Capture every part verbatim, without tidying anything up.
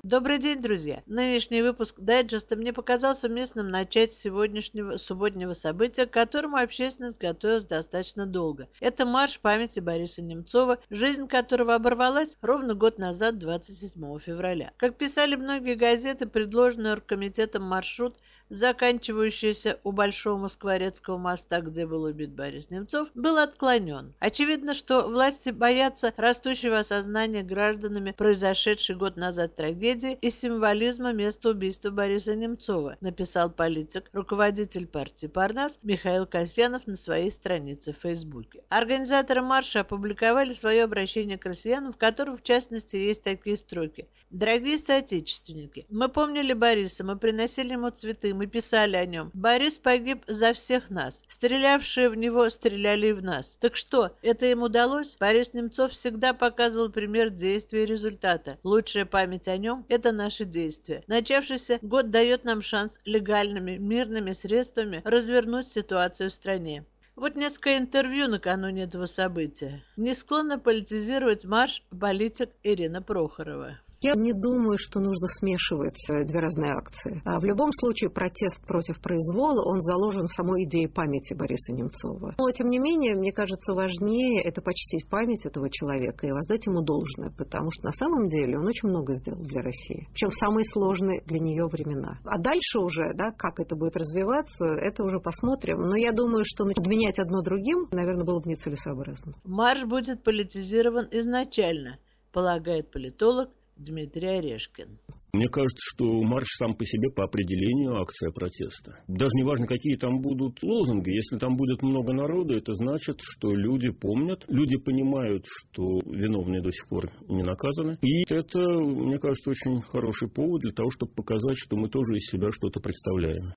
Добрый день, друзья! Нынешний выпуск дайджеста мне показался уместным начать с сегодняшнего субботнего события, к которому общественность готовилась достаточно долго. Это марш памяти Бориса Немцова, жизнь которого оборвалась ровно год назад, двадцать седьмого февраля. Как писали многие газеты, предложенный оргкомитетом маршрут, заканчивающийся у Большого Москворецкого моста, где был убит Борис Немцов, был отклонен. Очевидно, что власти боятся растущего осознания гражданами произошедшей год назад трагедии и символизма места убийства Бориса Немцова, написал политик, руководитель партии «Парнас» Михаил Касьянов на своей странице в Фейсбуке. Организаторы марша опубликовали свое обращение к россиянам, в котором, в частности, есть такие строки. «Дорогие соотечественники, мы помнили Бориса, мы приносили ему цветы, мы писали о нем. Борис погиб за всех нас. Стрелявшие в него стреляли и в нас. Так что, это им удалось? Борис Немцов всегда показывал пример действия и результата. Лучшая память о нем – это наши действия. Начавшийся год дает нам шанс легальными, мирными средствами развернуть ситуацию в стране». Вот несколько интервью накануне этого события. Не склонна политизировать марш политик Ирина Прохорова. Я не думаю, что нужно смешивать две разные акции. В любом случае, протест против произвола, он заложен в самой идее памяти Бориса Немцова. Но, тем не менее, мне кажется, важнее это почтить память этого человека и воздать ему должное, потому что на самом деле он очень много сделал для России. Причем в самые сложные для нее времена. А дальше уже, да, как это будет развиваться, это уже посмотрим. Но я думаю, что подменять одно другим, наверное, было бы нецелесообразно. Марш будет политизирован изначально, полагает политолог Дмитрий Орешкин. Мне кажется, что марш сам по себе по определению акция протеста. Даже не важно, какие там будут лозунги. Если там будет много народу, это значит, что люди помнят, люди понимают, что виновные до сих пор не наказаны. И это, мне кажется, очень хороший повод для того, чтобы показать, что мы тоже из себя что-то представляем.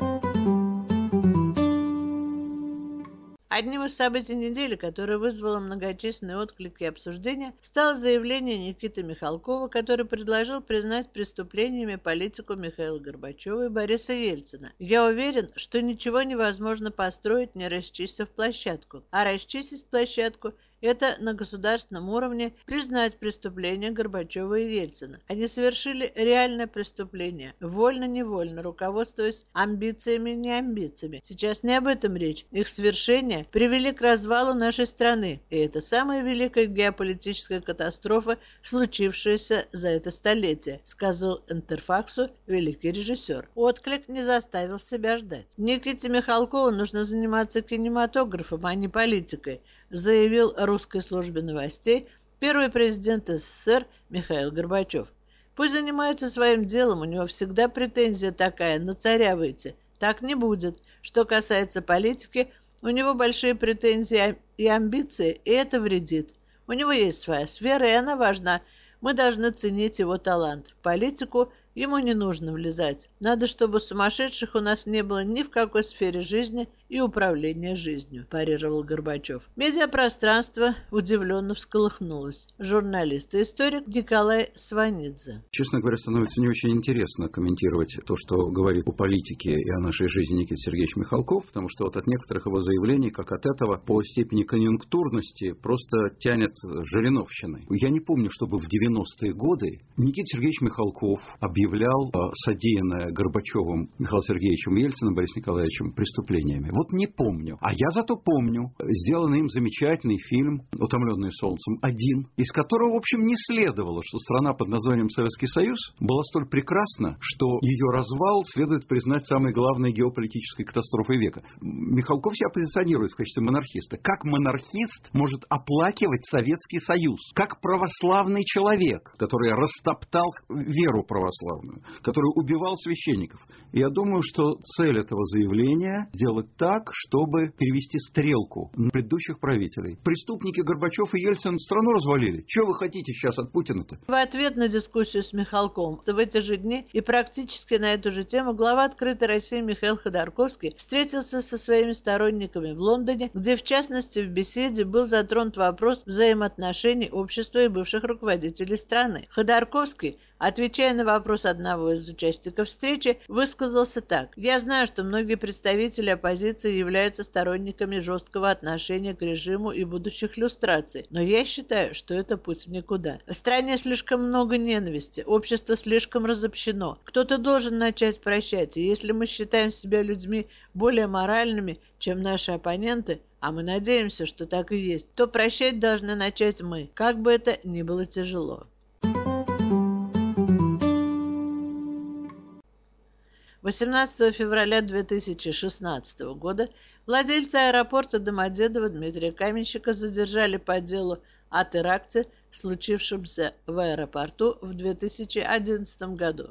Одним из событий недели, которое вызвало многочисленные отклики и обсуждения, стало заявление Никиты Михалкова, который предложил признать преступлениями политику Михаила Горбачева и Бориса Ельцина. «Я уверен, что ничего невозможно построить, не расчистив площадку. А расчистить площадку – это на государственном уровне признать преступления Горбачева и Ельцина. Они совершили реальное преступление, вольно-невольно, руководствуясь амбициями и не амбициями. Сейчас не об этом речь. Их свершения привели к развалу нашей страны, и это самая великая геополитическая катастрофа, случившаяся за это столетие», сказал Интерфаксу великий режиссер. Отклик не заставил себя ждать. Никите Михалкову нужно заниматься кинематографом, а не политикой, заявил русской службе новостей первый президент СССР Михаил Горбачев. Пусть занимается своим делом, у него всегда претензия такая, на царя выйти. Так не будет. Что касается политики, у него большие претензии и амбиции, и это вредит. У него есть своя сфера, и она важна. Мы должны ценить его талант. В политику ему не нужно влезать. Надо, чтобы сумасшедших у нас не было ни в какой сфере жизни и управления жизнью, парировал Горбачев. Медиапространство удивленно всколыхнулось. Журналист и историк Николай Сванидзе. Честно говоря, становится не очень интересно комментировать то, что говорит о политике и о нашей жизни Никита Сергеевич Михалков, потому что вот от некоторых его заявлений, как от этого, по степени конъюнктурности просто тянет жириновщиной. Я не помню, чтобы в девяностые годы Никита Сергеевич Михалков объявил объявлял содеянное Горбачевым Михаилом Сергеевичем Ельциным, Борисом Николаевичем преступлениями. Вот не помню. А я зато помню сделанный им замечательный фильм «Утомленные солнцем один», из которого, в общем, не следовало, что страна под названием Советский Союз была столь прекрасна, что ее развал следует признать самой главной геополитической катастрофой века. Михалков себя позиционирует в качестве монархиста. Как монархист может оплакивать Советский Союз? Как православный человек, который растоптал веру православную, который убивал священников. И я думаю, что цель этого заявления – сделать так, чтобы перевести стрелку на предыдущих правителей. Преступники Горбачев и Ельцин страну развалили. Чего вы хотите сейчас от Путина-то? В ответ на дискуссию с Михалковым в эти же дни и практически на эту же тему глава «Открытой России» Михаил Ходорковский встретился со своими сторонниками в Лондоне, где, в частности, в беседе был затронут вопрос взаимоотношений общества и бывших руководителей страны. Ходорковский, отвечая на вопрос вопрос одного из участников встречи, высказался так. «Я знаю, что многие представители оппозиции являются сторонниками жесткого отношения к режиму и будущих люстраций, но я считаю, что это путь в никуда. В стране слишком много ненависти, общество слишком разобщено. Кто-то должен начать прощать, и если мы считаем себя людьми более моральными, чем наши оппоненты, а мы надеемся, что так и есть, то прощать должны начать мы, как бы это ни было тяжело». восемнадцатого февраля две тысячи шестнадцатого года владельца аэропорта Домодедово Дмитрия Каменщика задержали по делу о теракте, случившемся в аэропорту в две тысячи одиннадцатом году.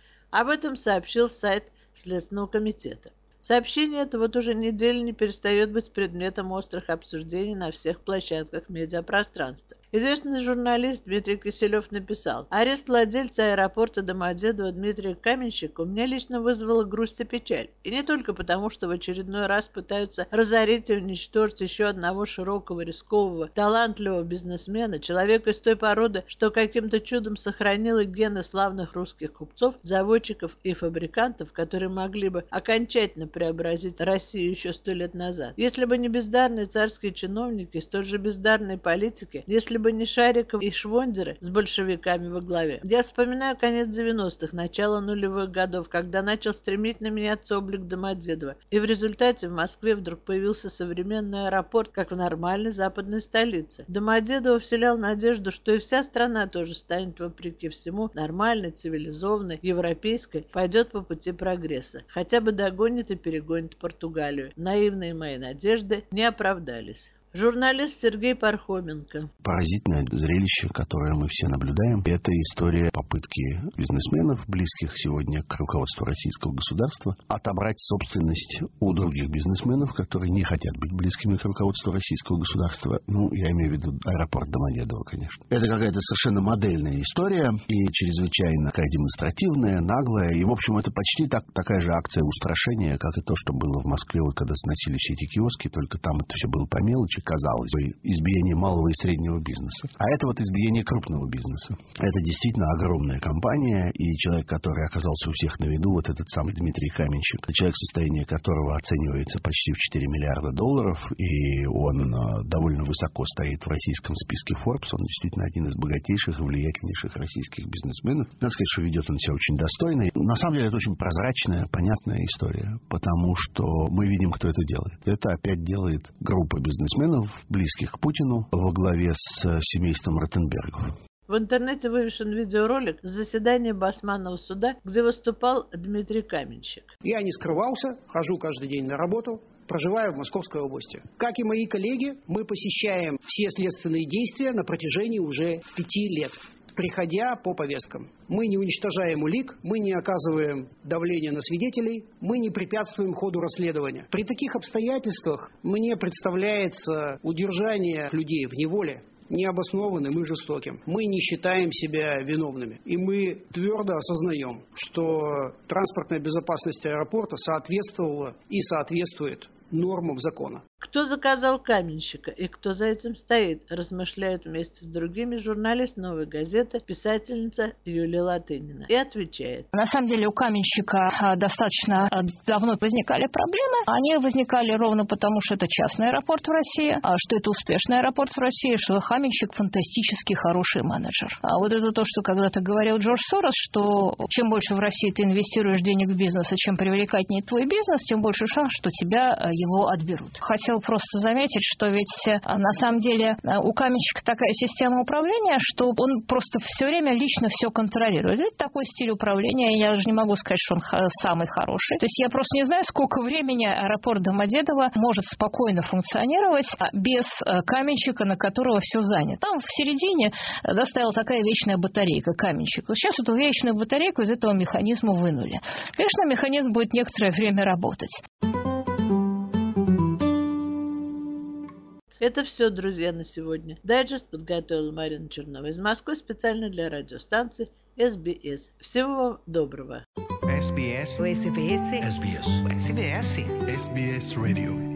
Об этом сообщил сайт Следственного комитета. Сообщение это вот уже неделю не перестает быть предметом острых обсуждений на всех площадках медиапространства. Известный журналист Дмитрий Киселев написал: «Арест владельца аэропорта Домодедово Дмитрия Каменщика у меня лично вызвало грусть и печаль. И не только потому, что в очередной раз пытаются разорить и уничтожить еще одного широкого, рискового, талантливого бизнесмена, человека из той породы, что каким-то чудом сохранил гены славных русских купцов, заводчиков и фабрикантов, которые могли бы окончательно преобразить Россию еще сто лет назад. Если бы не бездарные царские чиновники, столь же бездарные политики, если бы не Шариков и Швондеры с большевиками во главе. Я вспоминаю конец девяностых, начало нулевых годов, когда начал стремительно меняться облик Домодедова, и в результате в Москве вдруг появился современный аэропорт, как в нормальной западной столице. Домодедово вселял надежду, что и вся страна тоже станет, вопреки всему, нормальной, цивилизованной, европейской, пойдет по пути прогресса, хотя бы догонит и перегонит Португалию. Наивные мои надежды не оправдались». Журналист Сергей Пархоменко. Поразительное зрелище, которое мы все наблюдаем, это история попытки бизнесменов, близких сегодня к руководству российского государства, отобрать собственность у других бизнесменов, которые не хотят быть близкими к руководству российского государства. Ну, я имею в виду аэропорт Домодедово, конечно. Это какая-то совершенно модельная история и чрезвычайно такая демонстративная, наглая. И, в общем, это почти так, такая же акция устрашения, как и то, что было в Москве, вот, когда сносили все эти киоски, только там это все было по мелочи, казалось бы, избиение малого и среднего бизнеса. А это вот избиение крупного бизнеса. Это действительно огромная компания, и человек, который оказался у всех на виду, вот этот самый Дмитрий Каменщик, человек, состояние которого оценивается почти в четыре миллиарда долларов, и он довольно высоко стоит в российском списке Forbes, он действительно один из богатейших и влиятельнейших российских бизнесменов. Надо сказать, что ведет он себя очень достойно. На самом деле, это очень прозрачная, понятная история, потому что мы видим, кто это делает. Это опять делает группа бизнесменов, близких к Путину, во главе с семейством Ротенбергов. В интернете вывешен видеоролик с заседания Басманного суда, где выступал Дмитрий Каменщик. Я не скрывался, хожу каждый день на работу, проживаю в Московской области. Как и мои коллеги, мы посещаем все следственные действия на протяжении уже пяти лет. Приходя по повесткам. Мы не уничтожаем улик, мы не оказываем давления на свидетелей, мы не препятствуем ходу расследования. При таких обстоятельствах мне представляется удержание людей в неволе необоснованным и жестоким. Мы не считаем себя виновными. И мы твердо осознаем, что транспортная безопасность аэропорта соответствовала и соответствует нормам закона. Кто заказал Каменщика и кто за этим стоит, размышляет вместе с другими журналист «Новой газеты», писательница Юлия Латынина. И отвечает. На самом деле у Каменщика достаточно давно возникали проблемы. Они возникали ровно потому, что это частный аэропорт в России, что это успешный аэропорт в России, что Каменщик фантастически хороший менеджер. А вот это то, что когда-то говорил Джордж Сорос, что чем больше в России ты инвестируешь денег в бизнес, и чем привлекательнее твой бизнес, тем больше шанс, что тебя его отберут. Хотел просто заметить, что ведь на самом деле у Каменщика такая система управления, что он просто все время лично все контролирует. Это такой стиль управления, я даже не могу сказать, что он самый хороший. То есть я просто не знаю, сколько времени аэропорт Домодедово может спокойно функционировать без Каменщика, на которого все занято. Там в середине да, стояла такая вечная батарейка Каменщик. Вот сейчас эту вечную батарейку из этого механизма вынули. Конечно, механизм будет некоторое время работать. Это все, друзья, на сегодня. Дайджест подготовила Марина Чернова из Москвы специально для радиостанции эс би эс. Всего вам доброго. эс би эс. эс би эс. эс би эс. эс би эс. эс би эс Radio.